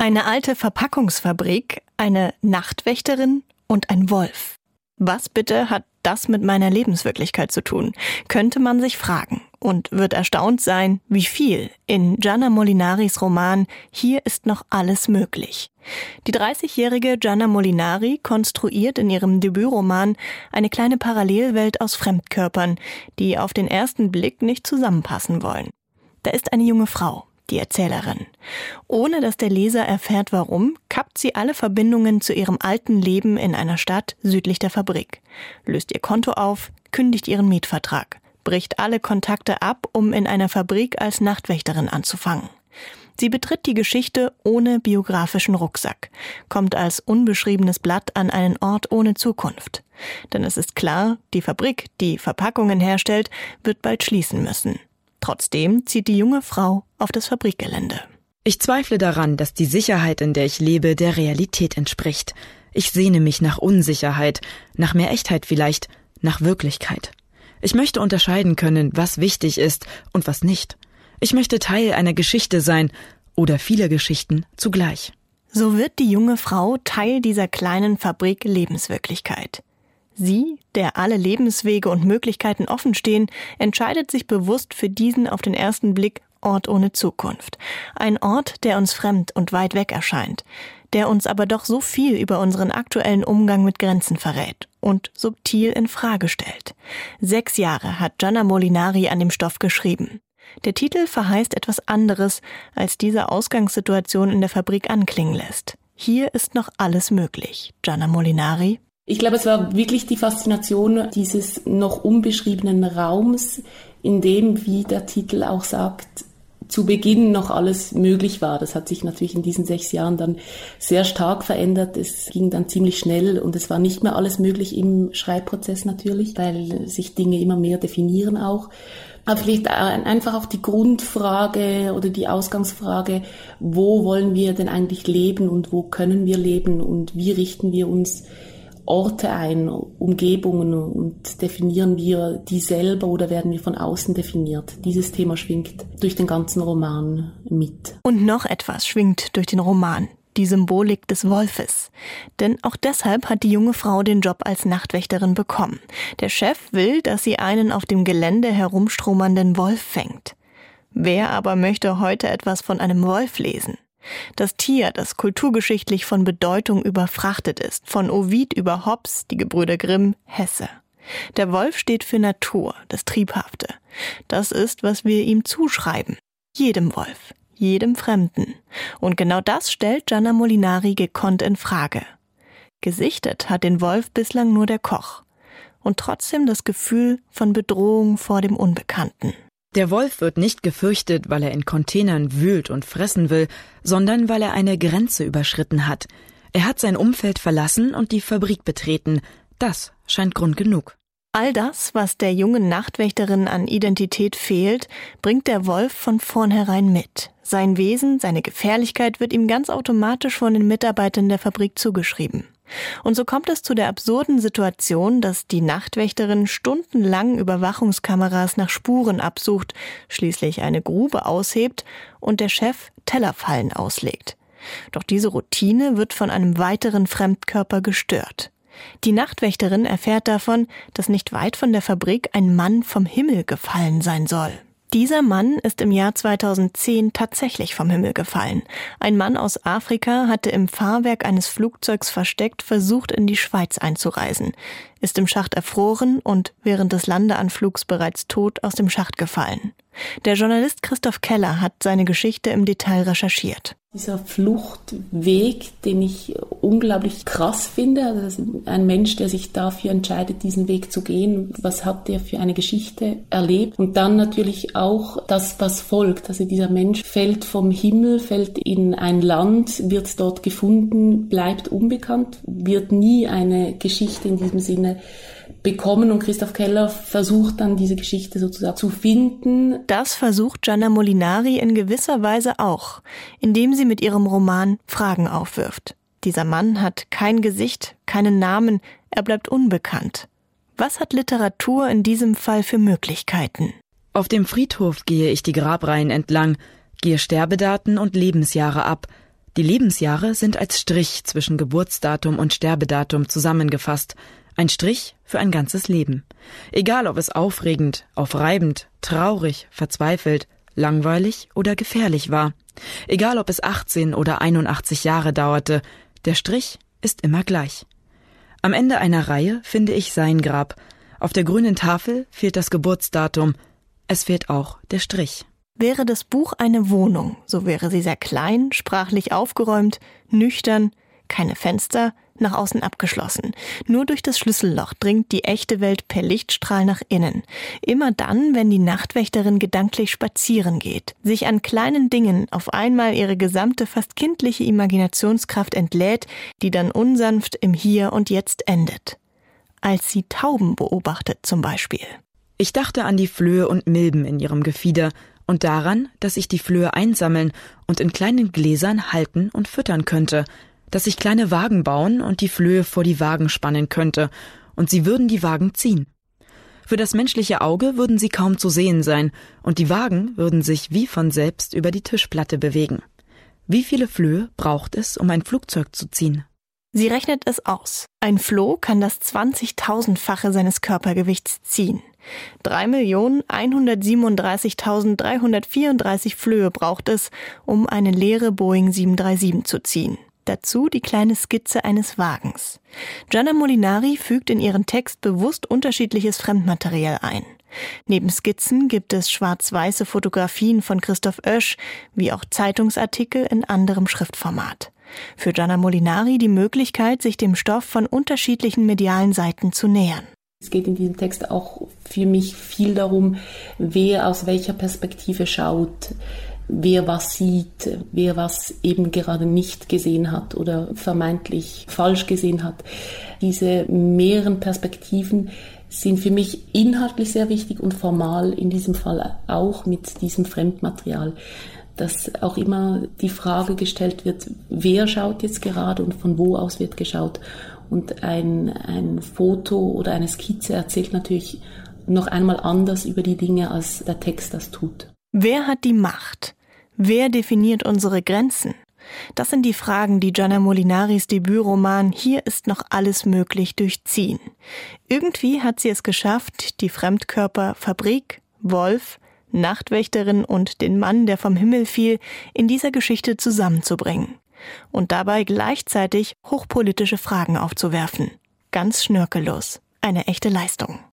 Eine alte Verpackungsfabrik, eine Nachtwächterin und ein Wolf. Was bitte hat das mit meiner Lebenswirklichkeit zu tun? Könnte man sich fragen und wird erstaunt sein, wie viel in Gianna Molinaris Roman Hier ist noch alles möglich. Die 30-jährige Gianna Molinari konstruiert in ihrem Debütroman eine kleine Parallelwelt aus Fremdkörpern, die auf den ersten Blick nicht zusammenpassen wollen. Da ist eine junge Frau, die Erzählerin. Ohne dass der Leser erfährt, warum, kappt sie alle Verbindungen zu ihrem alten Leben in einer Stadt südlich der Fabrik, löst ihr Konto auf, kündigt ihren Mietvertrag, bricht alle Kontakte ab, um in einer Fabrik als Nachtwächterin anzufangen. Sie betritt die Geschichte ohne biografischen Rucksack, kommt als unbeschriebenes Blatt an einen Ort ohne Zukunft. Denn es ist klar, die Fabrik, die Verpackungen herstellt, wird bald schließen müssen. Trotzdem zieht die junge Frau auf das Fabrikgelände. Ich zweifle daran, dass die Sicherheit, in der ich lebe, der Realität entspricht. Ich sehne mich nach Unsicherheit, nach mehr Echtheit vielleicht, nach Wirklichkeit. Ich möchte unterscheiden können, was wichtig ist und was nicht. Ich möchte Teil einer Geschichte sein oder vieler Geschichten zugleich. So wird die junge Frau Teil dieser kleinen Fabrik Lebenswirklichkeit. Sie, der alle Lebenswege und Möglichkeiten offenstehen, entscheidet sich bewusst für diesen auf den ersten Blick Ort ohne Zukunft. Ein Ort, der uns fremd und weit weg erscheint, der uns aber doch so viel über unseren aktuellen Umgang mit Grenzen verrät und subtil in Frage stellt. 6 Jahre hat Gianna Molinari an dem Stoff geschrieben. Der Titel verheißt etwas anderes, als diese Ausgangssituation in der Fabrik anklingen lässt. Hier ist noch alles möglich. Gianna Molinari. Ich glaube, es war wirklich die Faszination dieses noch unbeschriebenen Raums, in dem, wie der Titel auch sagt, zu Beginn noch alles möglich war. Das hat sich natürlich in diesen 6 Jahren dann sehr stark verändert. Es ging dann ziemlich schnell und es war nicht mehr alles möglich im Schreibprozess natürlich, weil sich Dinge immer mehr definieren auch. Aber vielleicht einfach auch die Grundfrage oder die Ausgangsfrage, wo wollen wir denn eigentlich leben und wo können wir leben und wie richten wir uns Orte ein, Umgebungen und definieren wir die selber oder werden wir von außen definiert? Dieses Thema schwingt durch den ganzen Roman mit. Und noch etwas schwingt durch den Roman, die Symbolik des Wolfes. Denn auch deshalb hat die junge Frau den Job als Nachtwächterin bekommen. Der Chef will, dass sie einen auf dem Gelände herumstromernden Wolf fängt. Wer aber möchte heute etwas von einem Wolf lesen? Das Tier, das kulturgeschichtlich von Bedeutung überfrachtet ist, von Ovid über Hobbes, die Gebrüder Grimm, Hesse. Der Wolf steht für Natur, das Triebhafte. Das ist, was wir ihm zuschreiben. Jedem Wolf, jedem Fremden. Und genau das stellt Gianna Molinari gekonnt in Frage. Gesichtet hat den Wolf bislang nur der Koch. Und trotzdem das Gefühl von Bedrohung vor dem Unbekannten. Der Wolf wird nicht gefürchtet, weil er in Containern wühlt und fressen will, sondern weil er eine Grenze überschritten hat. Er hat sein Umfeld verlassen und die Fabrik betreten. Das scheint Grund genug. All das, was der jungen Nachtwächterin an Identität fehlt, bringt der Wolf von vornherein mit. Sein Wesen, seine Gefährlichkeit wird ihm ganz automatisch von den Mitarbeitern der Fabrik zugeschrieben. Und so kommt es zu der absurden Situation, dass die Nachtwächterin stundenlang Überwachungskameras nach Spuren absucht, schließlich eine Grube aushebt und der Chef Tellerfallen auslegt. Doch diese Routine wird von einem weiteren Fremdkörper gestört. Die Nachtwächterin erfährt davon, dass nicht weit von der Fabrik ein Mann vom Himmel gefallen sein soll. Dieser Mann ist im Jahr 2010 tatsächlich vom Himmel gefallen. Ein Mann aus Afrika hatte im Fahrwerk eines Flugzeugs versteckt versucht, in die Schweiz einzureisen, ist im Schacht erfroren und während des Landeanflugs bereits tot aus dem Schacht gefallen. Der Journalist Christoph Keller hat seine Geschichte im Detail recherchiert. Dieser Fluchtweg, den ich unglaublich krass finde, also ein Mensch, der sich dafür entscheidet, diesen Weg zu gehen, was hat der für eine Geschichte erlebt? Und dann natürlich auch das, was folgt. Also dieser Mensch fällt vom Himmel, fällt in ein Land, wird dort gefunden, bleibt unbekannt, wird nie eine Geschichte in diesem Sinne bekommen und Christoph Keller versucht dann diese Geschichte sozusagen zu finden. Das versucht Gianna Molinari in gewisser Weise auch, indem sie mit ihrem Roman Fragen aufwirft. Dieser Mann hat kein Gesicht, keinen Namen, er bleibt unbekannt. Was hat Literatur in diesem Fall für Möglichkeiten? Auf dem Friedhof gehe ich die Grabreihen entlang, gehe Sterbedaten und Lebensjahre ab. Die Lebensjahre sind als Strich zwischen Geburtsdatum und Sterbedatum zusammengefasst. Ein Strich für ein ganzes Leben. Egal, ob es aufregend, aufreibend, traurig, verzweifelt, langweilig oder gefährlich war. Egal, ob es 18 oder 81 Jahre dauerte, der Strich ist immer gleich. Am Ende einer Reihe finde ich sein Grab. Auf der grünen Tafel fehlt das Geburtsdatum. Es fehlt auch der Strich. Wäre das Buch eine Wohnung, so wäre sie sehr klein, sprachlich aufgeräumt, nüchtern, keine Fenster, nach außen abgeschlossen. Nur durch das Schlüsselloch dringt die echte Welt per Lichtstrahl nach innen. Immer dann, wenn die Nachtwächterin gedanklich spazieren geht, sich an kleinen Dingen auf einmal ihre gesamte, fast kindliche Imaginationskraft entlädt, die dann unsanft im Hier und Jetzt endet. Als sie Tauben beobachtet zum Beispiel. Ich dachte an die Flöhe und Milben in ihrem Gefieder und daran, dass ich die Flöhe einsammeln und in kleinen Gläsern halten und füttern könnte, dass ich kleine Wagen bauen und die Flöhe vor die Wagen spannen könnte, und sie würden die Wagen ziehen. Für das menschliche Auge würden sie kaum zu sehen sein, und die Wagen würden sich wie von selbst über die Tischplatte bewegen. Wie viele Flöhe braucht es, um ein Flugzeug zu ziehen? Sie rechnet es aus. Ein Floh kann das 20.000-fache seines Körpergewichts ziehen. 3.137.334 Flöhe braucht es, um eine leere Boeing 737 zu ziehen. Dazu die kleine Skizze eines Wagens. Gianna Molinari fügt in ihren Text bewusst unterschiedliches Fremdmaterial ein. Neben Skizzen gibt es schwarz-weiße Fotografien von Christoph Oesch, wie auch Zeitungsartikel in anderem Schriftformat. Für Gianna Molinari die Möglichkeit, sich dem Stoff von unterschiedlichen medialen Seiten zu nähern. Es geht in diesem Text auch für mich viel darum, wer aus welcher Perspektive schaut, wer was sieht, wer was eben gerade nicht gesehen hat oder vermeintlich falsch gesehen hat. Diese mehreren Perspektiven sind für mich inhaltlich sehr wichtig und formal in diesem Fall auch mit diesem Fremdmaterial, dass auch immer die Frage gestellt wird, wer schaut jetzt gerade und von wo aus wird geschaut. Und ein Foto oder eine Skizze erzählt natürlich noch einmal anders über die Dinge, als der Text das tut. Wer hat die Macht? Wer definiert unsere Grenzen? Das sind die Fragen, die Gianna Molinaris Debütroman Hier ist noch alles möglich durchziehen. Irgendwie hat sie es geschafft, die Fremdkörper Fabrik, Wolf, Nachtwächterin und den Mann, der vom Himmel fiel, in dieser Geschichte zusammenzubringen. Und dabei gleichzeitig hochpolitische Fragen aufzuwerfen. Ganz schnörkellos. Eine echte Leistung.